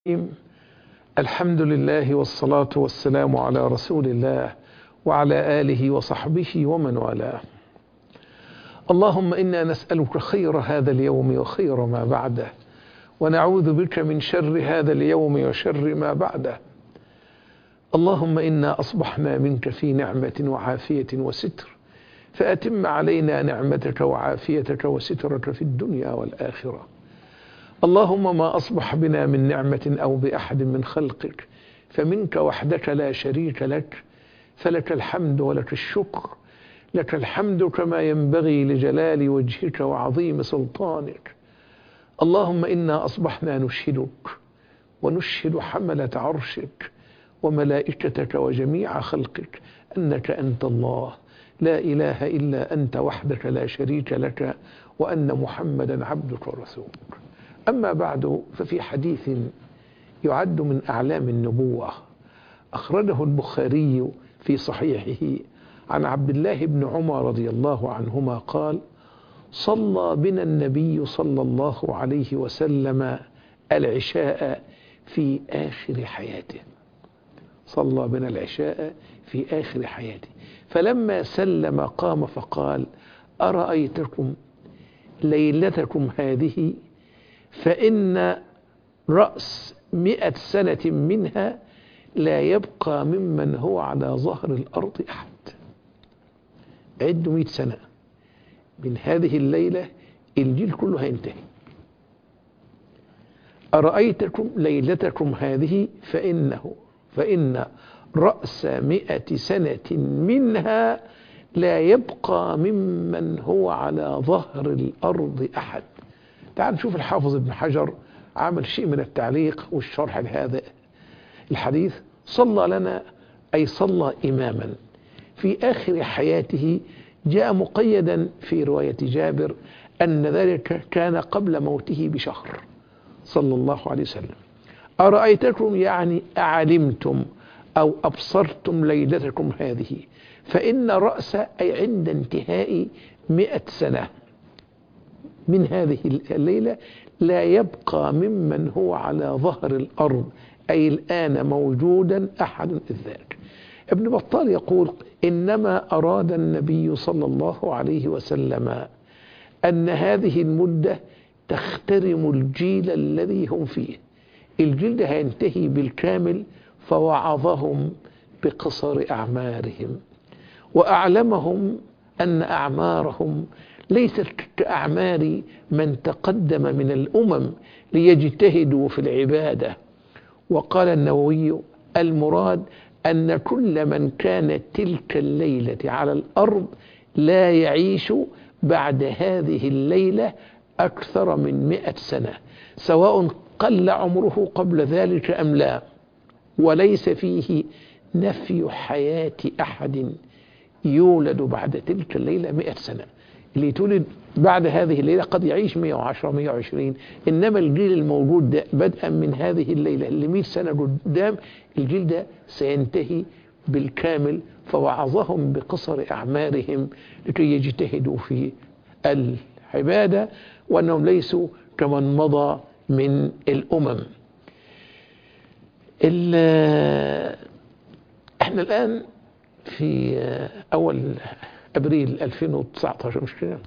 الحمد لله والصلاة والسلام على رسول الله وعلى آله وصحبه ومن والاه. اللهم إنا نسألك خير هذا اليوم وخير ما بعده، ونعوذ بك من شر هذا اليوم وشر ما بعده. اللهم إنا أصبحنا منك في نعمة وعافية وستر، فأتم علينا نعمتك وعافيتك وسترك في الدنيا والآخرة. اللهم ما أصبح بنا من نعمة أو بأحد من خلقك فمنك وحدك لا شريك لك، فلك الحمد ولك الشكر. لك الحمد كما ينبغي لجلال وجهك وعظيم سلطانك. اللهم إنا أصبحنا نشهدك ونشهد حملة عرشك وملائكتك وجميع خلقك أنك أنت الله لا إله إلا أنت وحدك لا شريك لك، وأن محمدا عبدك ورسولك. أما بعد، ففي حديث يعد من أعلام النبوة أخرجه البخاري في صحيحه عن عبد الله بن عمر رضي الله عنهما قال: صلى بنا النبي صلى الله عليه وسلم العشاء في آخر حياته. صلى بنا العشاء في آخر حياته، فلما سلم قام فقال: أرأيتكم ليلتكم هذه فإن رأس 100 سنة منها لا يبقى ممن هو على ظهر الأرض أحد. عدوا 100 سنة من هذه الليلة الجيل كله هينتهي. أرأيتكم ليلتكم هذه فإن رأس 100 سنة منها لا يبقى ممن هو على ظهر الأرض أحد. تعال نشوف الحافظ ابن حجر عمل شيء من التعليق والشرح لهذا الحديث. صلى لنا أي صلى إماما في آخر حياته. جاء مقيدا في رواية جابر أن ذلك كان قبل موته بشهر صلى الله عليه وسلم. أرأيتكم يعني أعلمتم أو أبصرتم ليلتكم هذه، فإن رأس أي عند انتهاء 100 سنة من هذه الليلة لا يبقى ممن هو على ظهر الأرض أي الآن موجودا أحد إذ ذاك. ابن بطال يقول: إنما أراد النبي صلى الله عليه وسلم أن هذه المدة تخترم الجيل الذي هم فيه. الجيل ده هينتهي بالكامل، فوعظهم بقصر أعمارهم وأعلمهم أن أعمارهم ليست كأعمار من تقدم من الأمم ليجتهدوا في العبادة. وقال النووي: المراد أن كل من كان تلك الليلة على الأرض لا يعيش بعد هذه الليلة أكثر من 100 سنة، سواء قل عمره قبل ذلك أم لا. وليس فيه نفي حياة أحد يولد بعد تلك الليلة 100 سنة. اللي يتولد بعد هذه الليلة قد يعيش 110 120، إنما الجيل الموجود ده بدءا من هذه الليلة اللي 100 سنة قدام، الجيل ده سينتهي بالكامل. فوعظهم بقصر أعمارهم لكي يجتهدوا في العبادة، وأنهم ليسوا كمن مضى من الأمم. احنا الآن في أول أبريل 2019، مش كده؟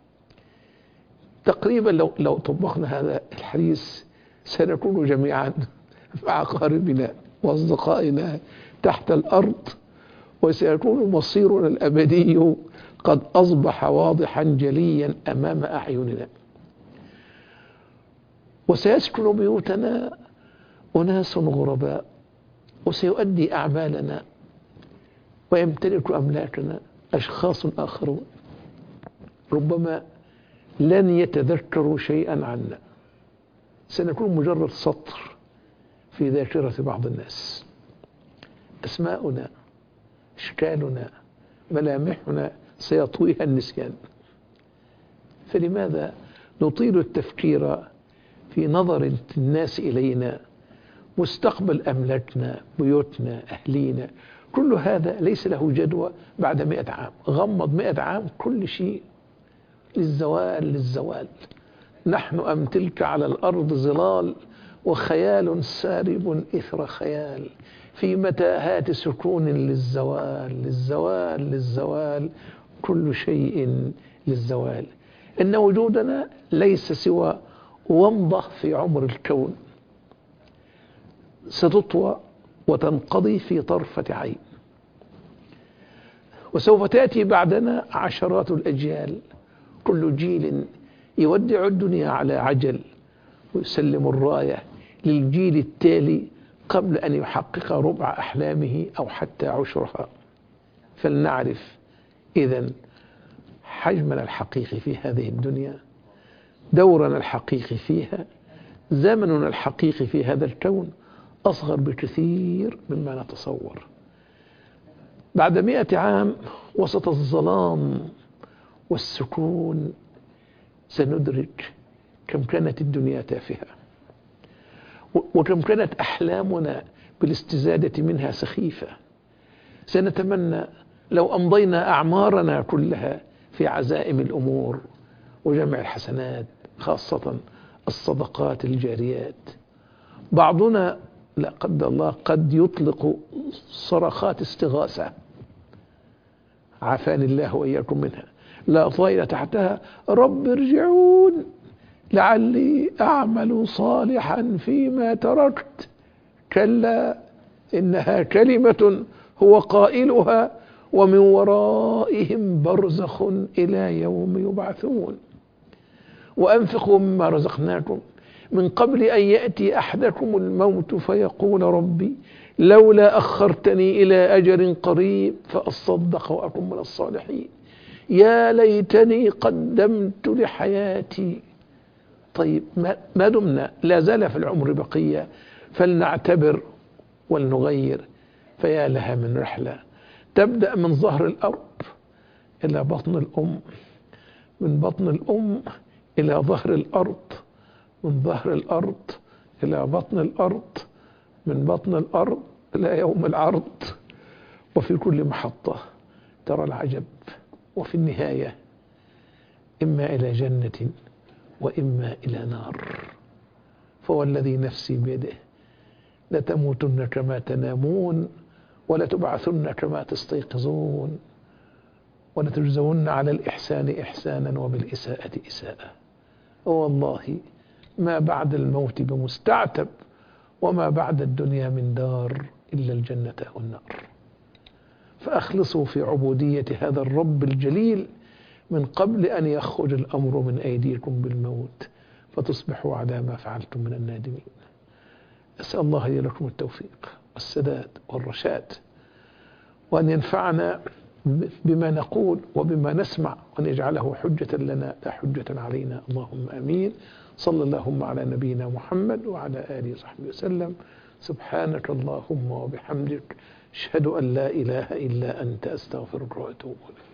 تقريبا لو طبقنا هذا الحديث سنكون جميعا مع أقاربنا وأصدقائنا تحت الأرض، وسيكون مصيرنا الأبدي قد أصبح واضحا جليا أمام أعيننا. وسيسكن بيوتنا أناس غرباء، وسيؤدي أعمالنا ويمتلك أملاكنا أشخاص آخرون ربما لن يتذكروا شيئا عنا. سنكون مجرد سطر في ذاكرة بعض الناس. أسماؤنا، أشكالنا، ملامحنا سيطويها النسيان. فلماذا نطيل التفكير في نظر الناس إلينا؟ مستقبل أملاكنا، بيوتنا، أهلينا، كل هذا ليس له جدوى بعد 100 عام. غمض 100 عام كل شيء للزوال. نحن أم تلك على الأرض ظلال وخيال سارب إثر خيال في متاهات سكون للزوال للزوال للزوال كل شيء للزوال. إن وجودنا ليس سوى ومضة في عمر الكون ستطوى وتنقضي في طرفة عين، وسوف تأتي بعدنا عشرات الأجيال، كل جيل يودع الدنيا على عجل ويسلم الراية للجيل التالي قبل أن يحقق ربع أحلامه أو حتى عشرها. فلنعرف إذن حجمنا الحقيقي في هذه الدنيا، دورنا الحقيقي فيها، زمننا الحقيقي في هذا الكون أصغر بكثير مما نتصور. بعد 100 عام وسط الظلام والسكون سندرك كم كانت الدنيا تافهة، وكم كانت أحلامنا بالاستزادة منها سخيفة. سنتمنى لو أمضينا أعمارنا كلها في عزائم الأمور وجمع الحسنات، خاصة الصدقات الجاريات. بعضنا لا قدر الله قد يطلق صرخات استغاثة، عافاني الله وإياكم منها، لا طائل تحتها رب ارجعون لعلي أعمل صالحا فيما تركت، كلا إنها كلمة هو قائلها ومن ورائهم برزخ إلى يوم يبعثون. وأنفقوا مما رزقناكم من قبل أن يأتي أحدكم الموت فيقول ربي لولا أخرتني إلى أجل قريب فأصدق وأكن من الصالحين، يا ليتني قدمت لحياتي. طيب ما دمنا لا زال في العمر بقية فلنعتبر ولنغير، فيا لها من رحلة تبدأ من ظهر الأرض إلى بطن الأم، من بطن الأم إلى ظهر الأرض، من ظهر الأرض إلى بطن الأرض، من بطن الأرض إلى يوم العرض. وفي كل محطة ترى العجب، وفي النهاية إما إلى جنة وإما إلى نار. فوالذي نفسي بيده لتموتن كما تنامون ولتبعثن كما تستيقظون ولتجزون على الإحسان إحسانا وبالإساءة إساءة. والله ما بعد الموت بمستعتب وما بعد الدنيا من دار إلا الجنة أو النار. فأخلصوا في عبودية هذا الرب الجليل من قبل أن يخرج الأمر من أيديكم بالموت فتصبحوا على ما فعلتم من النادمين. أسأل الله لي لكم التوفيق والسداد والرشاد، وأن ينفعنا بما نقول وبما نسمع، وأن يجعله حجة لنا لا حجة علينا. اللهم آمين. صلى اللهم على نبينا محمد وعلى آله وصحبه وسلم. سبحانك اللهم وبحمدك أشهد أن لا إله إلا أنت أستغفرك وأتوب إليك.